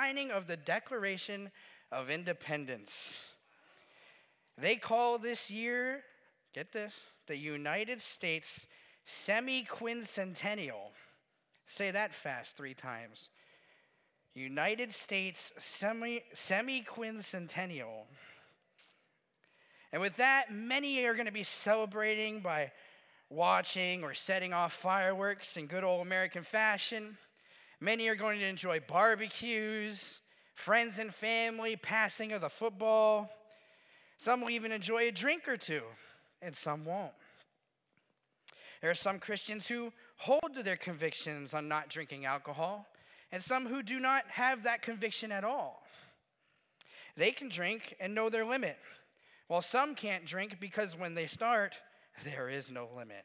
signing of the Declaration of Independence. They call this year, get this, the United States semi-quincentennial. Say that fast 3 times. United States semi-quincentennial. And with that, many are going to be celebrating by watching or setting off fireworks in good old American fashion. Many are going to enjoy barbecues, friends and family, passing of the football. Some will even enjoy a drink or two, and some won't. There are some Christians who hold to their convictions on not drinking alcohol, and some who do not have that conviction at all. They can drink and know their limit, while some can't drink because when they start, there is no limit.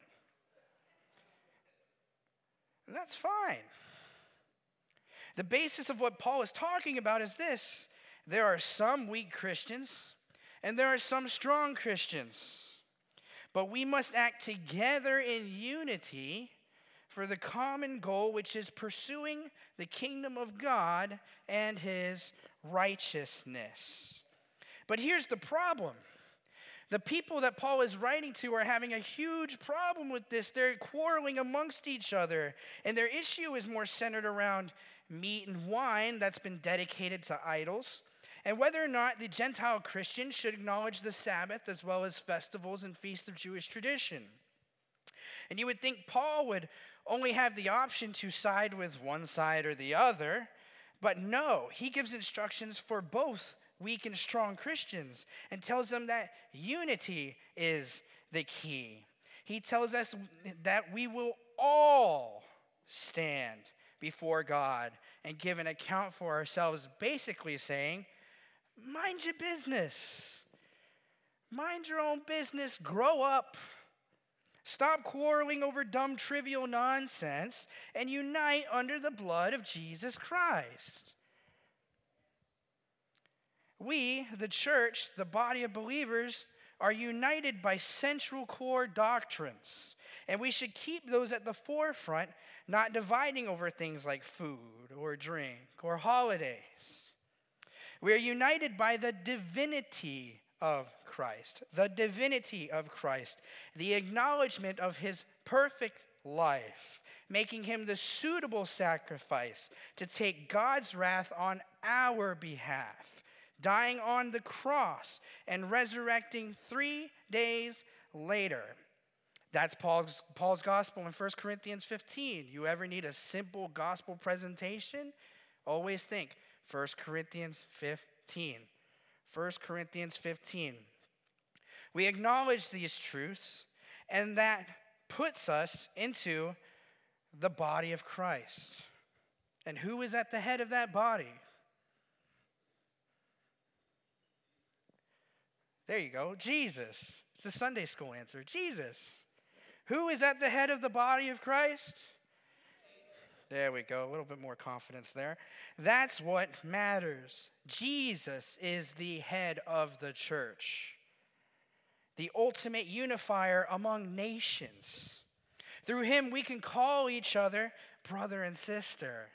And that's fine. The basis of what Paul is talking about is this: there are some weak Christians, and there are some strong Christians. But we must act together in unity for the common goal, which is pursuing the kingdom of God and his righteousness. But here's the problem. The people that Paul is writing to are having a huge problem with this. They're quarreling amongst each other, and their issue is more centered around meat and wine that's been dedicated to idols, and whether or not the Gentile Christian should acknowledge the Sabbath as well as festivals and feasts of Jewish tradition. And you would think Paul would only have the option to side with one side or the other, but no, he gives instructions for both weak and strong Christians and tells them that unity is the key. He tells us that we will all stand before God and give an account for ourselves, basically saying, mind your business. Mind your own business. Grow up. Stop quarreling over dumb, trivial nonsense and unite under the blood of Jesus Christ. We, the church, the body of believers, are united by central core doctrines, and we should keep those at the forefront, not dividing over things like food or drink or holidays. We are united by the divinity of Christ, the acknowledgement of his perfect life, making him the suitable sacrifice to take God's wrath on our behalf, dying on the cross and resurrecting 3 days later. That's Paul's gospel in 1 Corinthians 15. You ever need a simple gospel presentation? Always think 1 Corinthians 15. 1 Corinthians 15. We acknowledge these truths, and that puts us into the body of Christ. And who is at the head of that body? There you go, Jesus. It's a Sunday school answer, Jesus. Who is at the head of the body of Christ? There we go, a little bit more confidence there. That's what matters. Jesus is the head of the church, the ultimate unifier among nations. Through him, we can call each other brother and sister.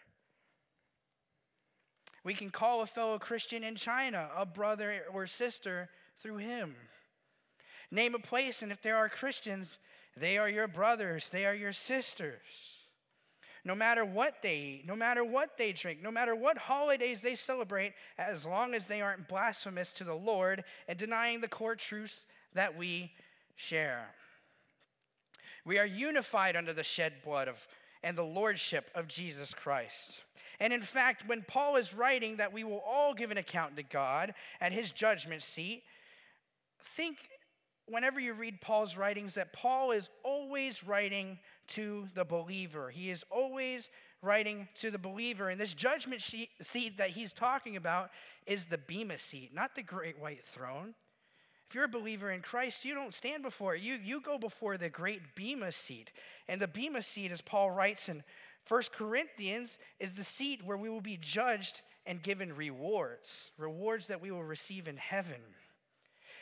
We can call a fellow Christian in China a brother or sister through him. Name a place, and if there are Christians, they are your brothers, they are your sisters. No matter what they eat, no matter what they drink, no matter what holidays they celebrate, as long as they aren't blasphemous to the Lord and denying the core truths that we share. We are unified under the shed blood and the lordship of Jesus Christ. And in fact, when Paul is writing that we will all give an account to God at his judgment seat, think whenever you read Paul's writings that Paul is always writing to the believer. He is always writing to the believer. And this judgment seat that he's talking about is the Bema seat, not the great white throne. If you're a believer in Christ, you don't stand before it. You go before the great Bema seat. And the Bema seat, as Paul writes in 1 Corinthians, is the seat where we will be judged and given rewards that we will receive in heaven.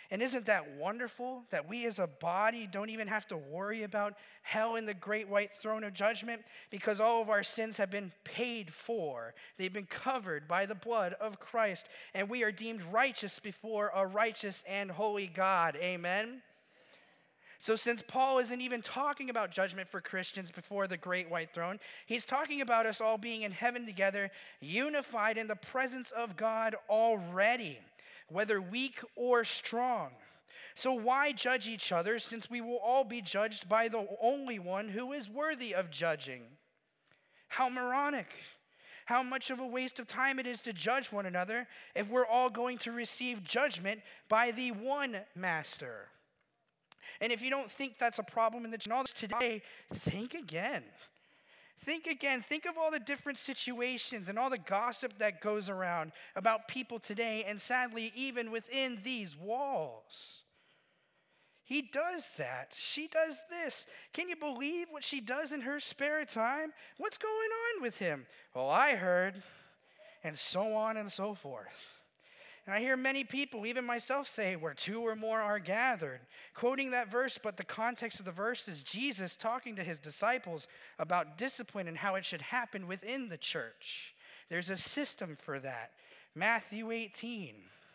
And isn't that wonderful that we as a body don't even have to worry about hell and the great white throne of judgment because all of our sins have been paid for. They've been covered by the blood of Christ, and we are deemed righteous before a righteous and holy God. Amen? So since Paul isn't even talking about judgment for Christians before the great white throne, he's talking about us all being in heaven together, unified in the presence of God already, whether weak or strong. So why judge each other, since we will all be judged by the only one who is worthy of judging? How moronic. How much of a waste of time it is to judge one another if we're all going to receive judgment by the one master. And if you don't think that's a problem in the church today, think again. Think again. Think of all the different situations and all the gossip that goes around about people today, and sadly, even within these walls. He does that. She does this. Can you believe what she does in her spare time? What's going on with him? Well, I heard, and so on and so forth. And I hear many people, even myself, say, where two or more are gathered, quoting that verse, but the context of the verse is Jesus talking to his disciples about discipline and how it should happen within the church. There's a system for that. Matthew 18.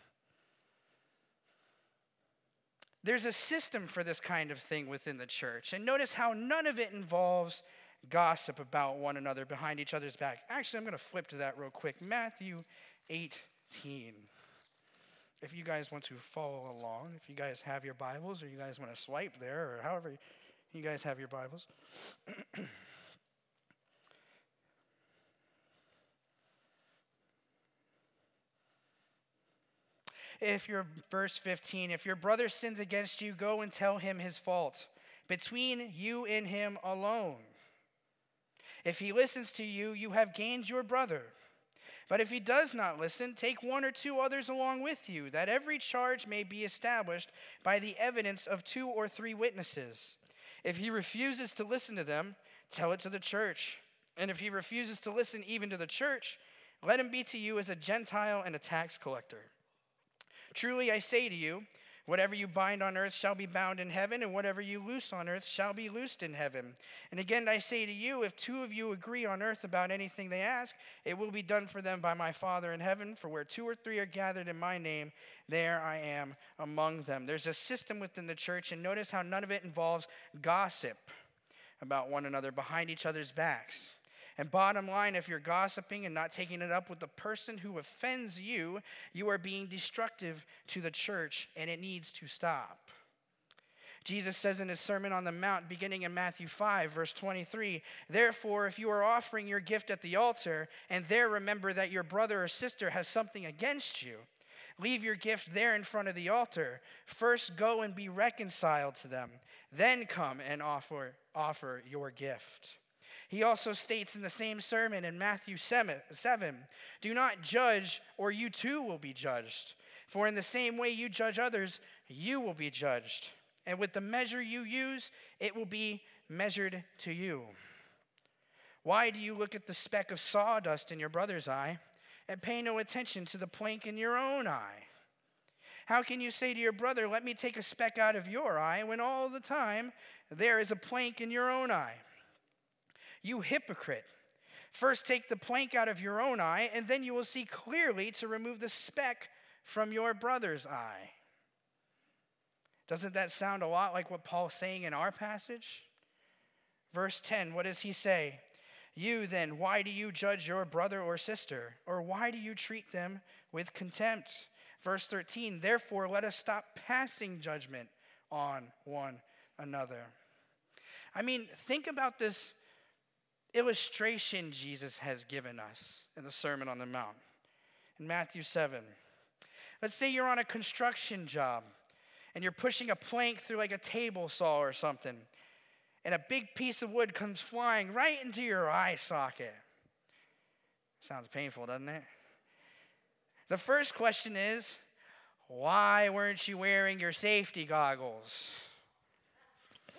There's a system for this kind of thing within the church. And notice how none of it involves gossip about one another behind each other's back. Actually, I'm going to flip to that real quick. Matthew 18. If you guys want to follow along, if you guys have your Bibles, or you guys want to swipe there, or however you guys have your Bibles. Verse 15, if your brother sins against you, go and tell him his fault, between you and him alone. If he listens to you, you have gained your brother. But if he does not listen, take one or two others along with you, that every charge may be established by the evidence of 2 or 3 witnesses. If he refuses to listen to them, tell it to the church. And if he refuses to listen even to the church, let him be to you as a Gentile and a tax collector. Truly I say to you, whatever you bind on earth shall be bound in heaven, and whatever you loose on earth shall be loosed in heaven. And again I say to you, if 2 of you agree on earth about anything they ask, it will be done for them by my Father in heaven. For where 2 or 3 are gathered in my name, there I am among them. There's a system within the church, and notice how none of it involves gossip about one another behind each other's backs. And bottom line, if you're gossiping and not taking it up with the person who offends you, you are being destructive to the church, and it needs to stop. Jesus says in his Sermon on the Mount, beginning in Matthew 5, verse 23, therefore, if you are offering your gift at the altar, and there remember that your brother or sister has something against you, leave your gift there in front of the altar. First go and be reconciled to them. Then come and offer your gift. He also states in the same sermon in Matthew 7, do not judge, or you too will be judged. For in the same way you judge others, you will be judged. And with the measure you use, it will be measured to you. Why do you look at the speck of sawdust in your brother's eye and pay no attention to the plank in your own eye? How can you say to your brother, let me take a speck out of your eye, when all the time there is a plank in your own eye? You hypocrite, first take the plank out of your own eye, and then you will see clearly to remove the speck from your brother's eye. Doesn't that sound a lot like what Paul's saying in our passage? Verse 10, what does he say? You then, why do you judge your brother or sister? Or why do you treat them with contempt? Verse 13, therefore let us stop passing judgment on one another. I mean, think about this illustration Jesus has given us in the Sermon on the Mount in Matthew 7. Let's say you're on a construction job and you're pushing a plank through like a table saw or something, and a big piece of wood comes flying right into your eye socket. Sounds painful, doesn't it? The first question is, why weren't you wearing your safety goggles?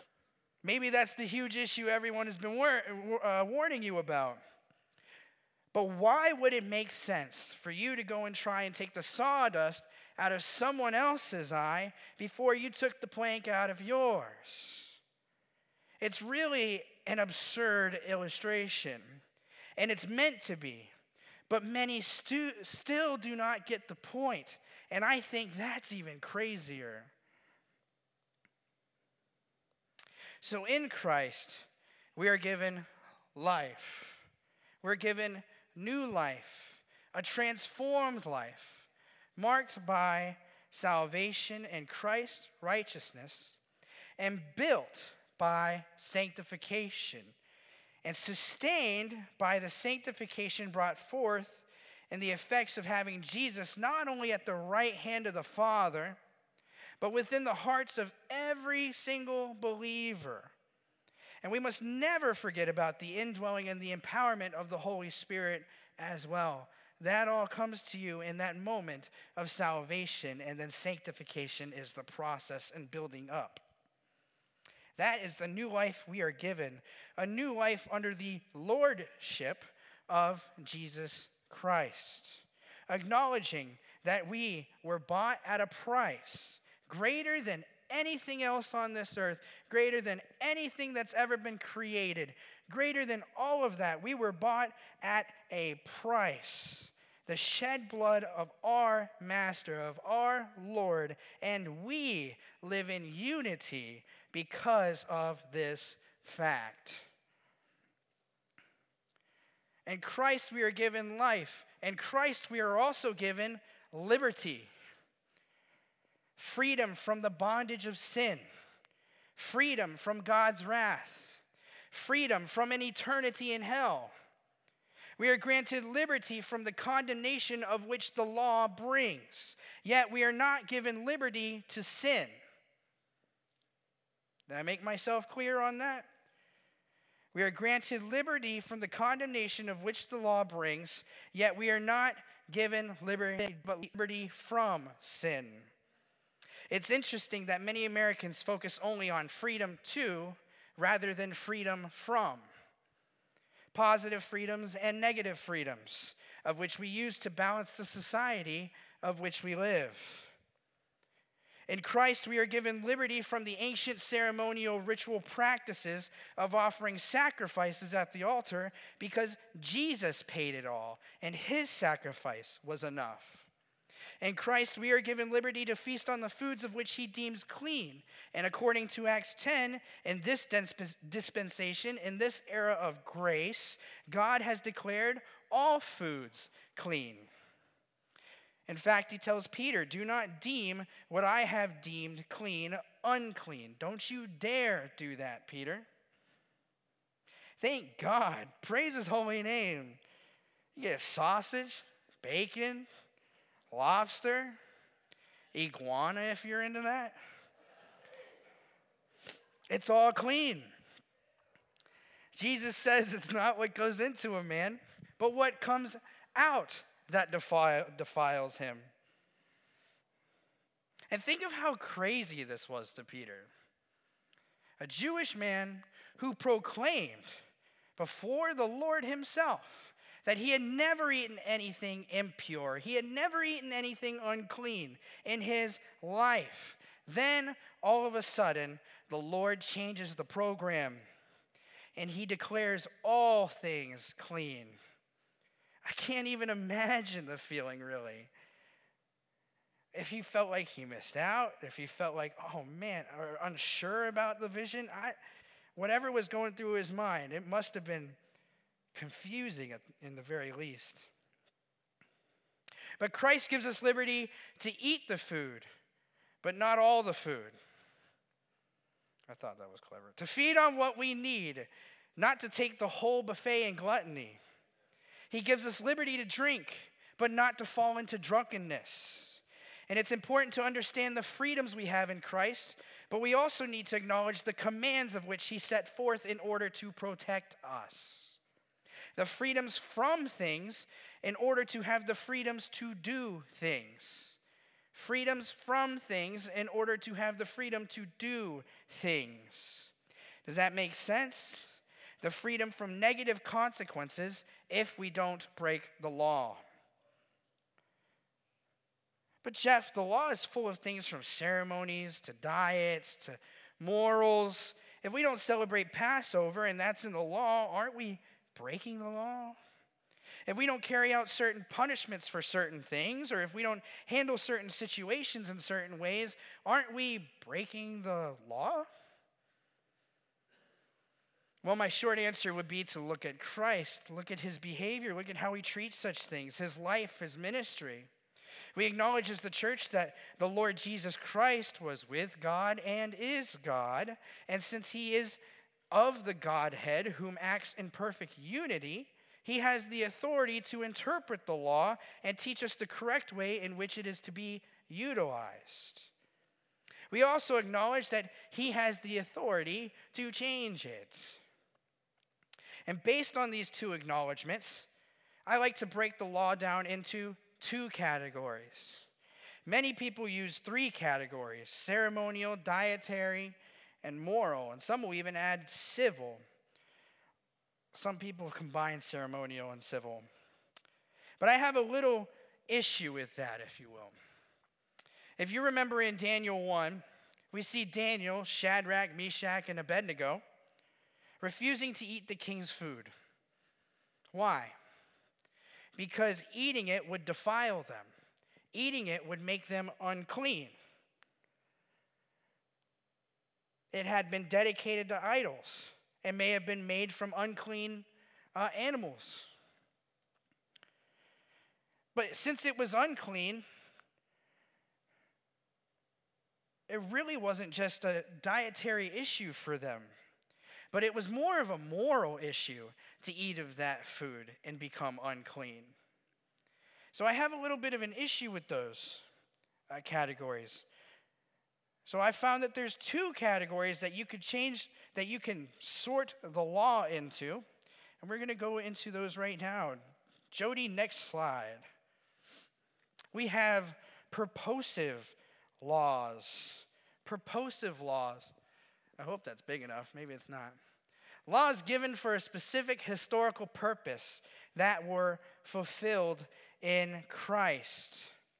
Maybe that's the huge issue everyone has been warning you about. But why would it make sense for you to go and try and take the sawdust out of someone else's eye before you took the plank out of yours? It's really an absurd illustration, and it's meant to be. But many still do not get the point, and I think that's even crazier. So in Christ, we are given life. We're given new life, a transformed life, marked by salvation and Christ's righteousness, and built by sanctification, and sustained by the sanctification brought forth in the effects of having Jesus not only at the right hand of the Father, but within the hearts of every single believer. And we must never forget about the indwelling and the empowerment of the Holy Spirit as well. That all comes to you in that moment of salvation, and then sanctification is the process and building up. That is the new life we are given, a new life under the lordship of Jesus Christ, acknowledging that we were bought at a price greater than anything else on this earth, greater than anything that's ever been created, greater than all of that. We were bought at a price, the shed blood of our Master, of our Lord, and we live in unity because of this fact. In Christ we are given life. In Christ we are also given liberty. Freedom from the bondage of sin. Freedom from God's wrath. Freedom from an eternity in hell. We are granted liberty from the condemnation of which the law brings. Yet we are not given liberty to sin. Did I make myself clear on that? We are granted liberty from the condemnation of which the law brings, yet we are not given liberty, but liberty from sin. It's interesting that many Americans focus only on freedom to rather than freedom from. Positive freedoms and negative freedoms, of which we use to balance the society of which we live. In Christ, we are given liberty from the ancient ceremonial ritual practices of offering sacrifices at the altar because Jesus paid it all, and his sacrifice was enough. In Christ, we are given liberty to feast on the foods of which he deems clean. And according to Acts 10, in this dispensation, in this era of grace, God has declared all foods clean. In fact, he tells Peter, do not deem what I have deemed clean unclean. Don't you dare do that, Peter. Thank God. Praise his holy name. You get sausage, bacon, lobster, iguana if you're into that. It's all clean. Jesus says it's not what goes into a man, but what comes out that defiles him. And think of how crazy this was to Peter. A Jewish man who proclaimed before the Lord himself that he had never eaten anything impure. He had never eaten anything unclean in his life. Then, all of a sudden, the Lord changes the program, and he declares all things clean. I can't even imagine the feeling, really. If he felt like he missed out, if he felt like, oh man, or unsure about the vision, whatever was going through his mind, it must have been confusing in the very least. But Christ gives us liberty to eat the food, but not all the food. I thought that was clever. To feed on what we need, not to take the whole buffet in gluttony. He gives us liberty to drink, but not to fall into drunkenness. And it's important to understand the freedoms we have in Christ, but we also need to acknowledge the commands of which he set forth in order to protect us. The freedoms from things in order to have the freedoms to do things. Freedoms from things in order to have the freedom to do things. Does that make sense? The freedom from negative consequences if we don't break the law. But Jeff, the law is full of things from ceremonies to diets to morals. If we don't celebrate Passover and that's in the law, aren't we breaking the law? If we don't carry out certain punishments for certain things, or if we don't handle certain situations in certain ways, aren't we breaking the law? Well, my short answer would be to look at Christ, look at his behavior, look at how he treats such things, his life, his ministry. We acknowledge as the church that the Lord Jesus Christ was with God and is God. And since he is of the Godhead, whom acts in perfect unity, he has the authority to interpret the law and teach us the correct way in which it is to be utilized. We also acknowledge that he has the authority to change it. And based on these two acknowledgments, I like to break the law down into two categories. Many people use three categories: ceremonial, dietary, and moral. And some will even add civil. Some people combine ceremonial and civil. But I have a little issue with that, if you will. If you remember in Daniel 1, we see Daniel, Shadrach, Meshach, and Abednego refusing to eat the king's food. Why? Because eating it would defile them. Eating it would make them unclean. It had been dedicated to idols and may have been made from unclean animals. But since it was unclean, it really wasn't just a dietary issue for them, but it was more of a moral issue to eat of that food and become unclean. So I have a little bit of an issue with those categories. So I found that there's two categories that you could change, that you can sort the law into, and we're going to go into those right now. Jody, next slide. We have purposive laws. Purposive laws. I hope that's big enough. Maybe it's not. Laws given for a specific historical purpose that were fulfilled in Christ.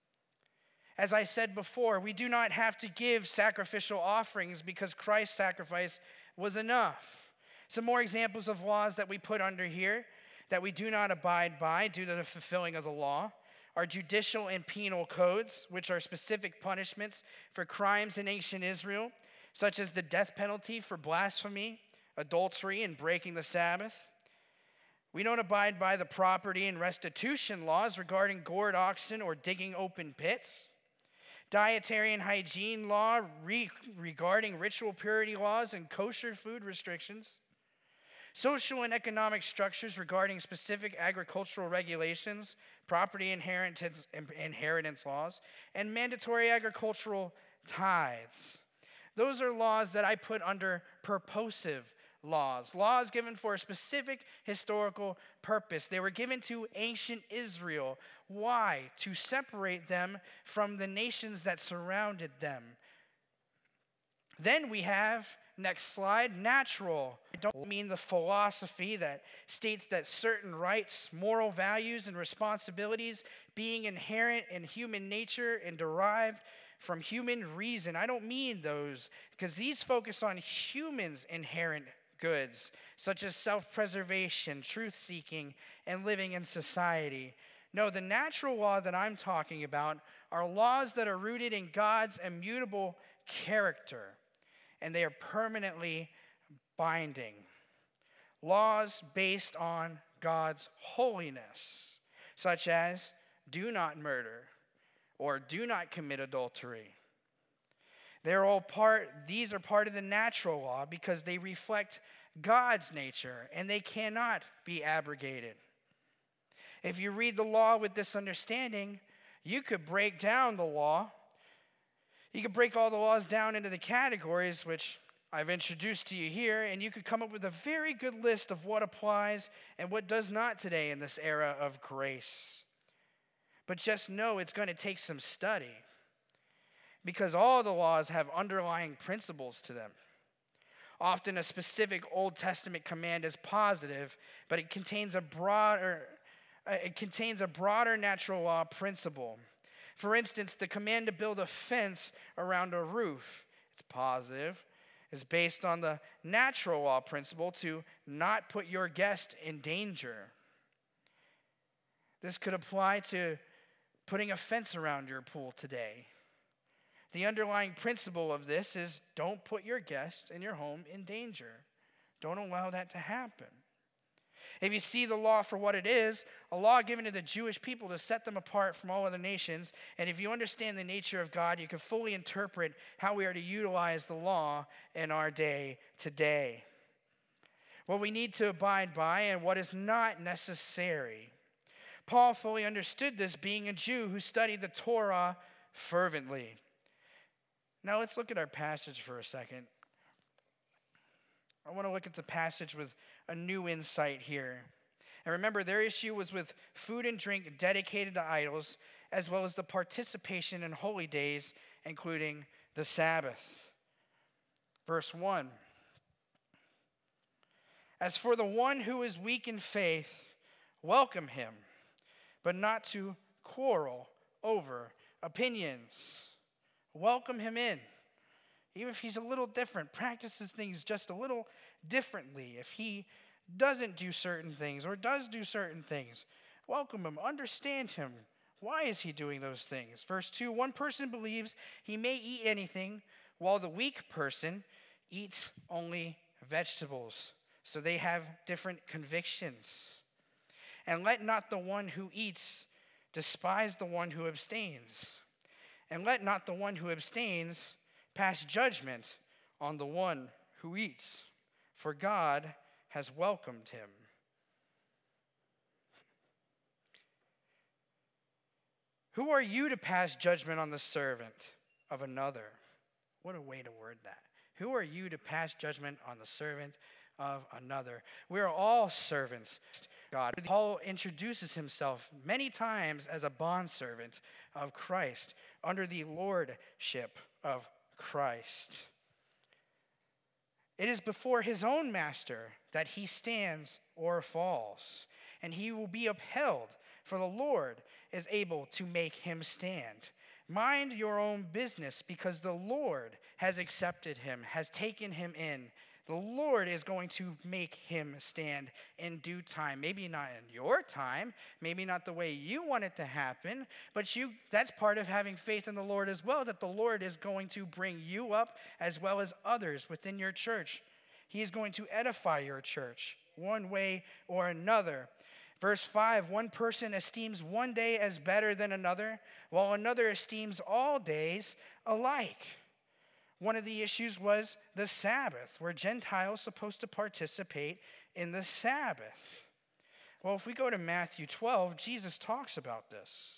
As I said before, we do not have to give sacrificial offerings because Christ's sacrifice was enough. Some more examples of laws that we put under here that we do not abide by due to the fulfilling of the law are judicial and penal codes, which are specific punishments for crimes in ancient Israel, such as the death penalty for blasphemy, adultery, and breaking the Sabbath. We don't abide by the property and restitution laws regarding gored oxen or digging open pits. Dietary and hygiene law regarding ritual purity laws and kosher food restrictions. Social and economic structures regarding specific agricultural regulations, property inheritance laws, and mandatory agricultural tithes. Those are laws that I put under purposive laws. Laws given for a specific historical purpose. They were given to ancient Israel. Why? To separate them from the nations that surrounded them. Then we have, next slide, natural. I don't mean the philosophy that states that certain rights, moral values, and responsibilities being inherent in human nature and derived from human reason. I don't mean those, because these focus on humans' inherent goods, such as self-preservation, truth-seeking, and living in society. No, the natural law that I'm talking about are laws that are rooted in God's immutable character, and they are permanently binding. Laws based on God's holiness, such as do not murder or do not commit adultery. These are part of the natural law because they reflect God's nature and they cannot be abrogated. If you read the law with this understanding, you could break down the law. You could break all the laws down into the categories, which I've introduced to you here, and you could come up with a very good list of what applies and what does not today in this era of grace. But just know it's going to take some study, because all the laws have underlying principles to them. Often a specific Old Testament command is positive, but it contains a broader natural law principle. For instance, the command to build a fence around a roof, it's positive, is based on the natural law principle to not put your guest in danger. This could apply to putting a fence around your pool today. The underlying principle of this is don't put your guest and your home in danger. Don't allow that to happen. If you see the law for what it is, a law given to the Jewish people to set them apart from all other nations, and if you understand the nature of God, you can fully interpret how we are to utilize the law in our day today. What we need to abide by and what is not necessary. Paul fully understood this, being a Jew who studied the Torah fervently. Now let's look at our passage for a second. I want to look at the passage with a new insight here. And remember, their issue was with food and drink dedicated to idols, as well as the participation in holy days, including the Sabbath. Verse 1. As for the one who is weak in faith, welcome him, but not to quarrel over opinions. Welcome him in. Even if he's a little different, practices things just a little differently. If he doesn't do certain things or does do certain things, welcome him, understand him. Why is he doing those things? Verse 2, one person believes he may eat anything, while the weak person eats only vegetables. So they have different convictions. And let not the one who eats despise the one who abstains. And let not the one who abstains pass judgment on the one who eats, for God has welcomed him. Who are you to pass judgment on the servant of another? What a way to word that. Who are you to pass judgment on the servant of another? We are all servants of God. Paul introduces himself many times as a bondservant of Christ, under the lordship of Christ. It is before his own master that he stands or falls, and he will be upheld, for the Lord is able to make him stand. Mind your own business, because the Lord has accepted him, has taken him in. The Lord is going to make him stand in due time. Maybe not in your time, maybe not the way you want it to happen, but that's part of having faith in the Lord as well, that the Lord is going to bring you up as well as others within your church. He is going to edify your church one way or another. Verse 5, one person esteems one day as better than another, while another esteems all days alike. One of the issues was the Sabbath. Were Gentiles supposed to participate in the Sabbath? Well, if we go to Matthew 12, Jesus talks about this.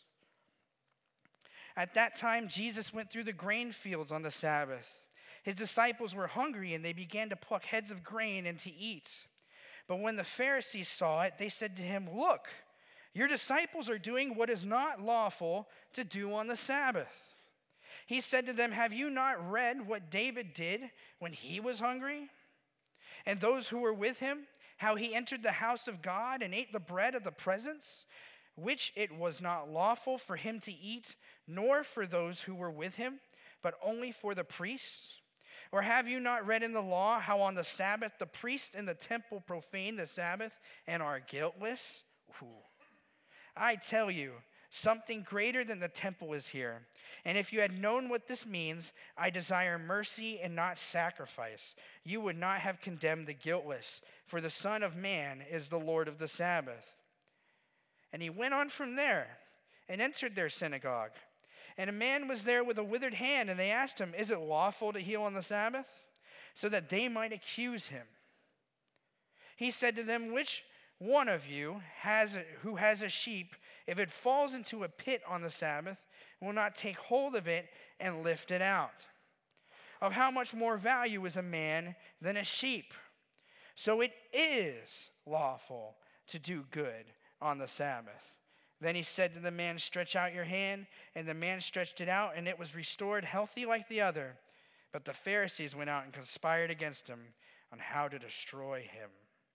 At that time, Jesus went through the grain fields on the Sabbath. His disciples were hungry, and they began to pluck heads of grain and to eat. But when the Pharisees saw it, they said to him, "Look, your disciples are doing what is not lawful to do on the Sabbath." He said to them, "Have you not read what David did when he was hungry? And those who were with him, how he entered the house of God and ate the bread of the presence, which it was not lawful for him to eat, nor for those who were with him, but only for the priests? Or have you not read in the law how on the Sabbath the priests in the temple profane the Sabbath and are guiltless? Ooh. I tell you, something greater than the temple is here. And if you had known what this means, I desire mercy and not sacrifice, you would not have condemned the guiltless, for the Son of Man is the Lord of the Sabbath." And he went on from there and entered their synagogue. And a man was there with a withered hand, and they asked him, "Is it lawful to heal on the Sabbath?" So that they might accuse him. He said to them, "Which one of you who has a sheep, if it falls into a pit on the Sabbath, will not take hold of it and lift it out? Of how much more value is a man than a sheep? So it is lawful to do good on the Sabbath." Then he said to the man, "Stretch out your hand." And the man stretched it out, and it was restored healthy like the other. But the Pharisees went out and conspired against him on how to destroy him.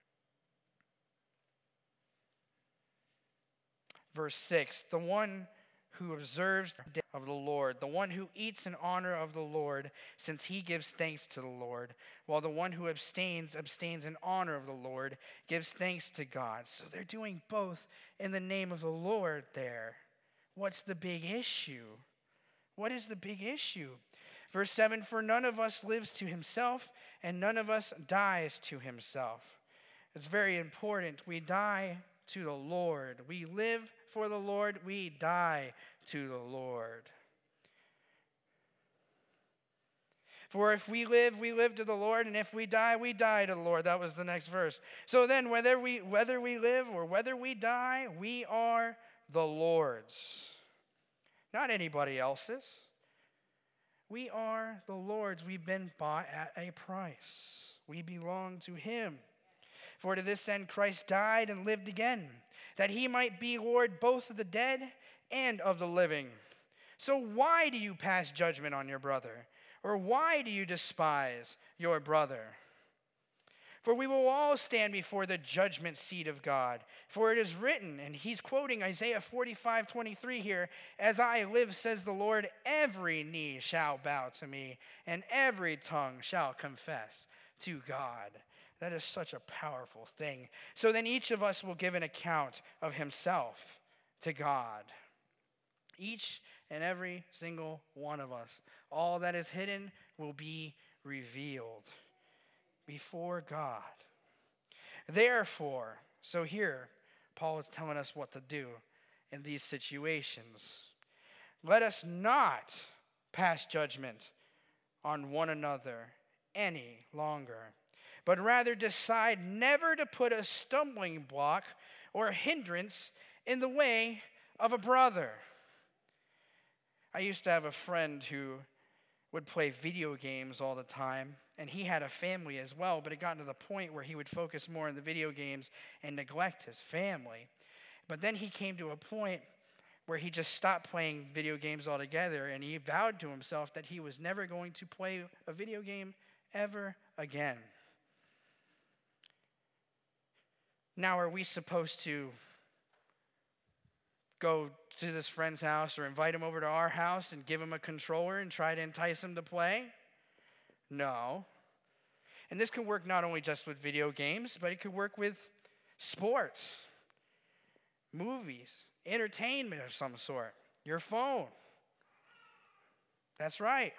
Verse 6, the one who observes the day of the Lord, the one who eats in honor of the Lord, since he gives thanks to the Lord, while the one who abstains in honor of the Lord, gives thanks to God. So they're doing both in the name of the Lord there. What's the big issue? What is the big issue? Verse 7, for none of us lives to himself, and none of us dies to himself. It's very important. We die to the Lord. We live for the Lord. We die to the Lord. For if we live to the Lord, and if we die to the Lord. That was the next verse. So then, whether we live or whether we die, we are the Lord's, not anybody else's. We are the Lord's. We've been bought at a price. We belong to him. For to this end Christ died and lived again, that he might be Lord both of the dead and of the living. So why do you pass judgment on your brother? Or why do you despise your brother? For we will all stand before the judgment seat of God. For it is written, and he's quoting Isaiah 45:23 here, as I live, says the Lord, every knee shall bow to me, and every tongue shall confess to God. That is such a powerful thing. So then each of us will give an account of himself to God. Each and every single one of us. All that is hidden will be revealed before God. Therefore, so here, Paul is telling us what to do in these situations. Let us not pass judgment on one another any longer, but rather decide never to put a stumbling block or hindrance in the way of a brother. I used to have a friend who would play video games all the time, and he had a family as well, but it got to the point where he would focus more on the video games and neglect his family. But then he came to a point where he just stopped playing video games altogether, and he vowed to himself that he was never going to play a video game ever again. Now, are we supposed to go to this friend's house or invite him over to our house and give him a controller and try to entice him to play? No. And this can work not only just with video games, but it could work with sports, movies, entertainment of some sort, your phone. That's right.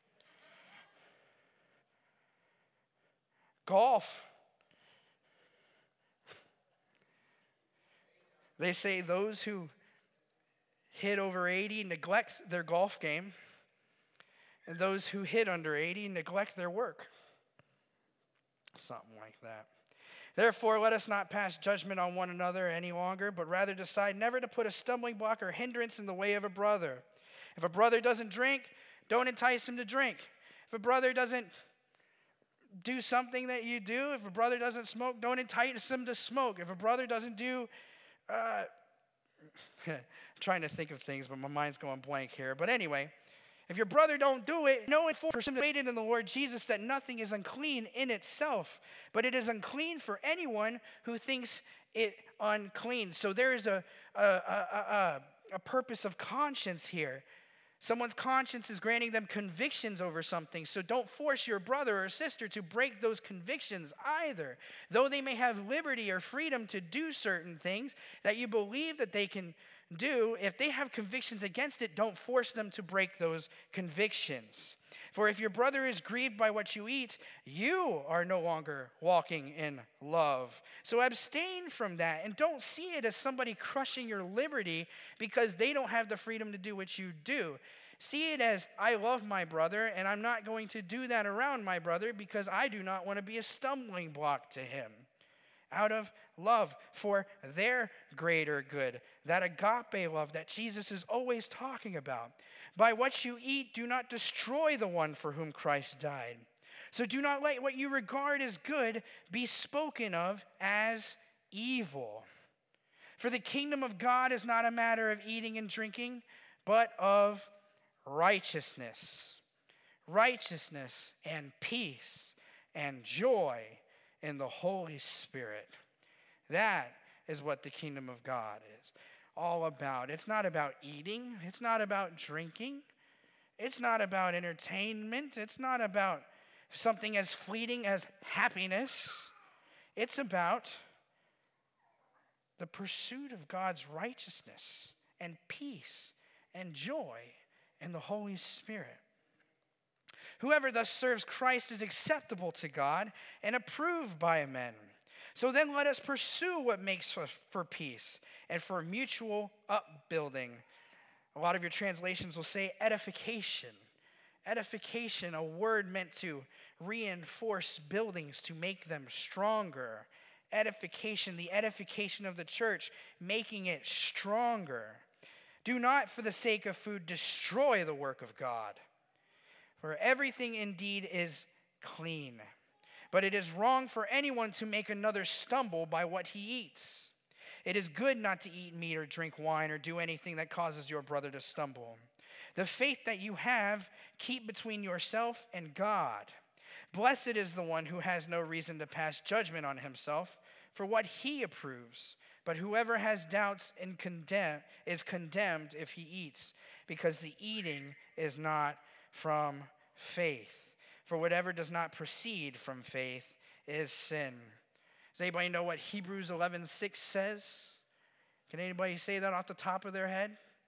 Golf. They say those who hit over 80 neglect their golf game, and those who hit under 80 neglect their work. Something like that. Therefore, let us not pass judgment on one another any longer, but rather decide never to put a stumbling block or hindrance in the way of a brother. If a brother doesn't drink, don't entice him to drink. If a brother doesn't do something that you do, if a brother doesn't smoke, don't entice him to smoke. If a brother doesn't do I'm trying to think of things, but my mind's going blank here. But anyway, if your brother don't do it, know and persuaded in the Lord Jesus that nothing is unclean in itself, but it is unclean for anyone who thinks it unclean. So there is a purpose of conscience here. Someone's conscience is granting them convictions over something. So don't force your brother or sister to break those convictions either. Though they may have liberty or freedom to do certain things that you believe that they can do, if they have convictions against it, don't force them to break those convictions. For if your brother is grieved by what you eat, you are no longer walking in love. So abstain from that, and don't see it as somebody crushing your liberty because they don't have the freedom to do what you do. See it as, I love my brother, and I'm not going to do that around my brother because I do not want to be a stumbling block to him. Out of love for their greater good, that agape love that Jesus is always talking about. By what you eat, do not destroy the one for whom Christ died. So do not let what you regard as good be spoken of as evil. For the kingdom of God is not a matter of eating and drinking, but of righteousness. Righteousness and peace and joy in the Holy Spirit. That is what the kingdom of God is all about. It's not about eating. It's not about drinking. It's not about entertainment. It's not about something as fleeting as happiness. It's about the pursuit of God's righteousness and peace and joy in the Holy Spirit. Whoever thus serves Christ is acceptable to God and approved by men. So then let us pursue what makes for peace and for mutual upbuilding. A lot of your translations will say edification. Edification, a word meant to reinforce buildings, to make them stronger. Edification, the edification of the church, making it stronger. Do not, for the sake of food, destroy the work of God. For everything indeed is clean. But it is wrong for anyone to make another stumble by what he eats. It is good not to eat meat or drink wine or do anything that causes your brother to stumble. The faith that you have, keep between yourself and God. Blessed is the one who has no reason to pass judgment on himself for what he approves. But whoever has doubts and is condemned if he eats, because the eating is not from faith. For whatever does not proceed from faith is sin. Does anybody know what Hebrews 11:6 says? Can anybody say that off the top of their head?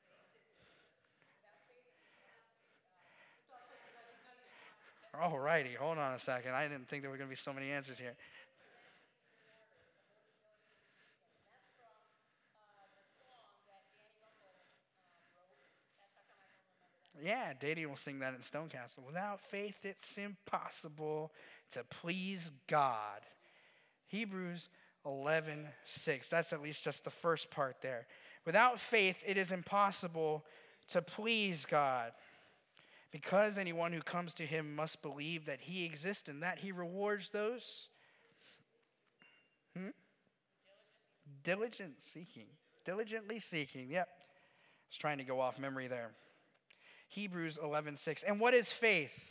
All righty, hold on a second. I didn't think there were going to be so many answers here. Yeah, Dady will sing that in Stonecastle. Without faith, it's impossible to please God. Hebrews 11:6. That's at least just the first part there. Without faith, it is impossible to please God. Because anyone who comes to him must believe that he exists and that he rewards those. Diligently seeking. Yep. I was trying to go off memory there. Hebrews 11:6. And what is faith?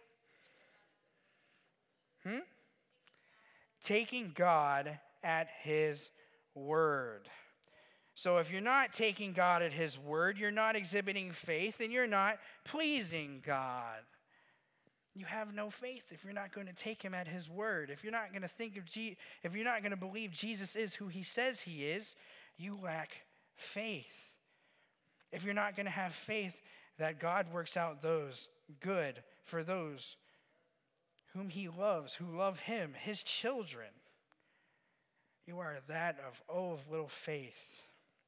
Taking God at his word. So if you're not taking God at his word, you're not exhibiting faith and you're not pleasing God. You have no faith if you're not going to take him at his word. If you're not going to if you're not going to believe Jesus is who he says he is, you lack faith. If you're not going to have faith that God works out those good for those whom he loves, who love him, his children, you are that of little faith.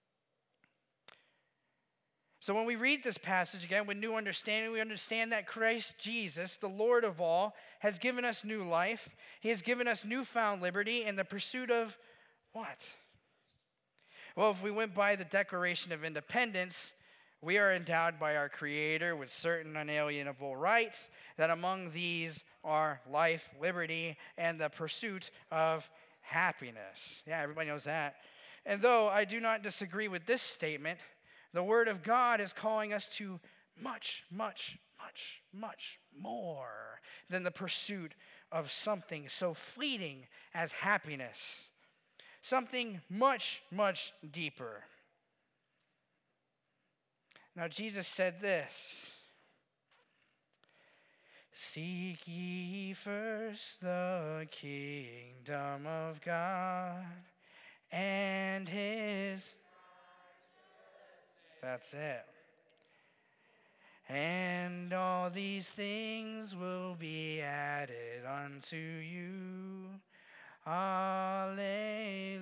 So when we read this passage again with new understanding, we understand that Christ Jesus, the Lord of all, has given us new life. He has given us newfound liberty in the pursuit of what? Well, if we went by the Declaration of Independence, we are endowed by our Creator with certain unalienable rights, that among these are life, liberty, and the pursuit of happiness. Yeah, everybody knows that. And though I do not disagree with this statement, the Word of God is calling us to much, much, much, much more than the pursuit of something so fleeting as happiness. Something much, much deeper. Now, Jesus said this: "Seek ye first the kingdom of God and his..." That's it. "And all these things will be added unto you. Alleluia,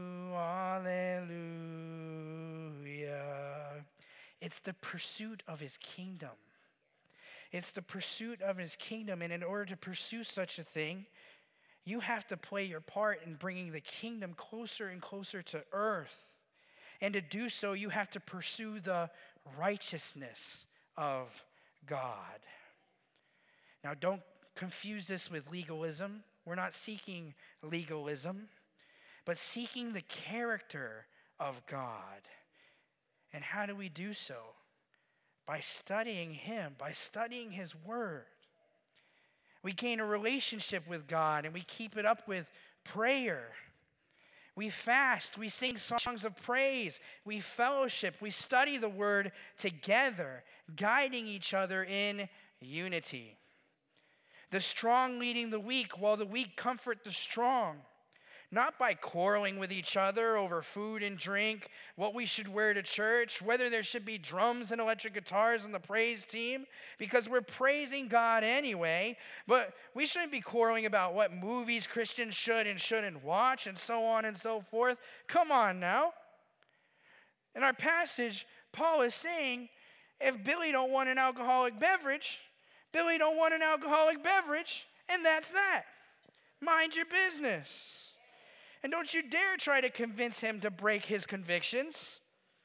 alleluia." It's the pursuit of his kingdom. It's the pursuit of his kingdom. And in order to pursue such a thing, you have to play your part in bringing the kingdom closer and closer to earth. And to do so, you have to pursue the righteousness of God. Now, don't confuse this with legalism. We're not seeking legalism, but seeking the character of God. And how do we do so? By studying him, by studying his word. We gain a relationship with God, and we keep it up with prayer. We fast, we sing songs of praise, we fellowship, we study the word together, guiding each other in unity. The strong leading the weak, while the weak comfort the strong. Not by quarreling with each other over food and drink, what we should wear to church, whether there should be drums and electric guitars on the praise team, because we're praising God anyway. But we shouldn't be quarreling about what movies Christians should and shouldn't watch, and so on and so forth. Come on now. In our passage, Paul is saying, if Billy don't want an alcoholic beverage, Billy don't want an alcoholic beverage, and that's that. Mind your business. And don't you dare try to convince him to break his convictions.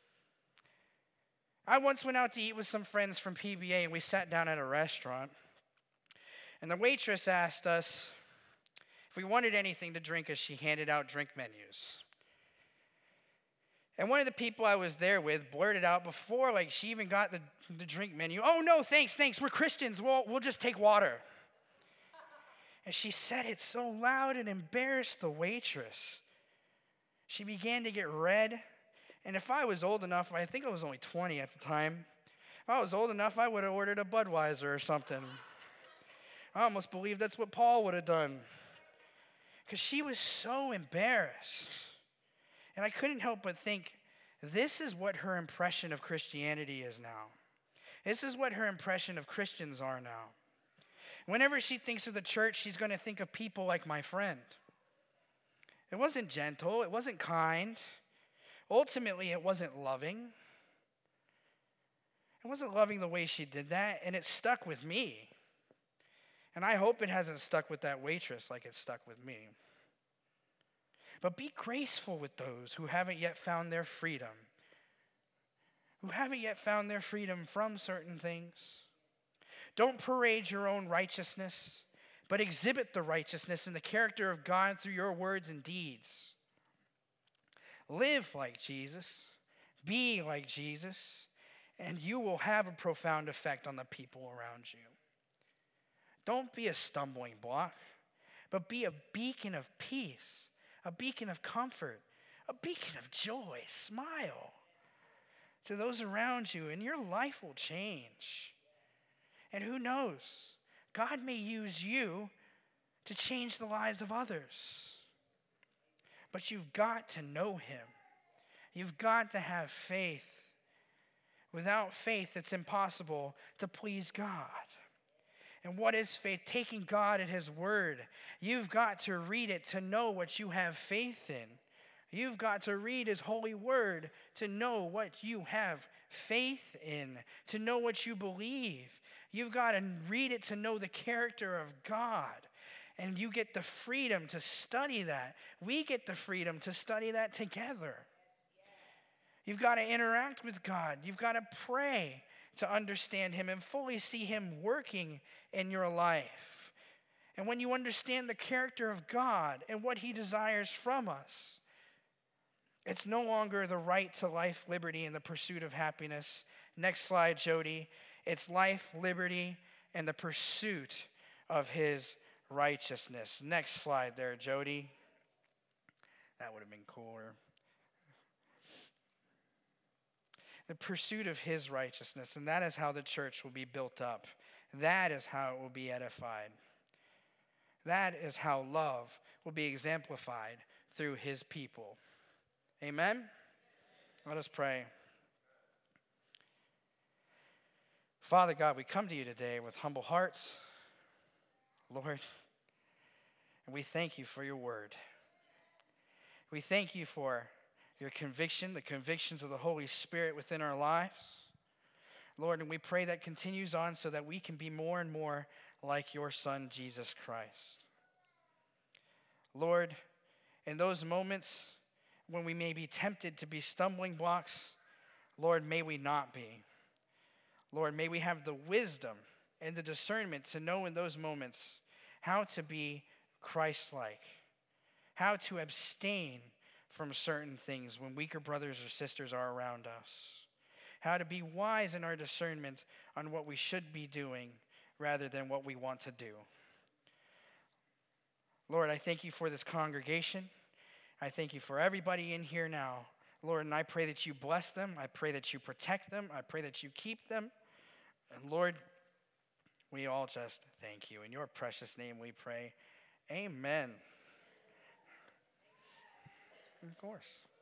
I once went out to eat with some friends from PBA, and we sat down at a restaurant. And the waitress asked us if we wanted anything to drink as she handed out drink menus. And one of the people I was there with blurted out before she even got the drink menu, "Oh, no, thanks, we're Christians, we'll just take water." And she said it so loud and embarrassed the waitress. She began to get red. And if I was old enough, I think I was only 20 at the time. If I was old enough, I would have ordered a Budweiser or something. I almost believe that's what Paul would have done. Because she was so embarrassed. And I couldn't help but think, this is what her impression of Christianity is now. This is what her impression of Christians are now. Whenever she thinks of the church, she's going to think of people like my friend. It wasn't gentle. It wasn't kind. Ultimately, it wasn't loving. It wasn't loving the way she did that, and it stuck with me. And I hope it hasn't stuck with that waitress like it stuck with me. But be graceful with those who haven't yet found their freedom, who haven't yet found their freedom from certain things. Don't parade your own righteousness, but exhibit the righteousness and the character of God through your words and deeds. Live like Jesus, be like Jesus, and you will have a profound effect on the people around you. Don't be a stumbling block, but be a beacon of peace, a beacon of comfort, a beacon of joy. Smile to those around you, and your life will change. And who knows, God may use you to change the lives of others. But you've got to know him. You've got to have faith. Without faith, it's impossible to please God. And what is faith? Taking God at his word. You've got to read it to know what you have faith in. You've got to read his holy word to know what you have faith in, to know what you believe. You've got to read it to know the character of God. And you get the freedom to study that. We get the freedom to study that together. You've got to interact with God. You've got to pray to understand him and fully see him working in your life. And when you understand the character of God and what he desires from us, it's no longer the right to life, liberty, and the pursuit of happiness. Next slide, Jody. It's life, liberty, and the pursuit of his righteousness. Next slide there, Jody. That would have been cooler. The pursuit of his righteousness, and that is how the church will be built up. That is how it will be edified. That is how love will be exemplified through his people. Amen? Let us pray. Father God, we come to you today with humble hearts, Lord, and we thank you for your word. We thank you for your conviction, the convictions of the Holy Spirit within our lives. Lord, and we pray that continues on so that we can be more and more like your Son, Jesus Christ. Lord, in those moments when we may be tempted to be stumbling blocks, Lord, may we not be. Lord, may we have the wisdom and the discernment to know in those moments how to be Christ-like, how to abstain from certain things when weaker brothers or sisters are around us, how to be wise in our discernment on what we should be doing rather than what we want to do. Lord, I thank you for this congregation. I thank you for everybody in here now. Lord, and I pray that you bless them. I pray that you protect them. I pray that you keep them. And Lord, we all just thank you. In your precious name we pray. Amen. Of course.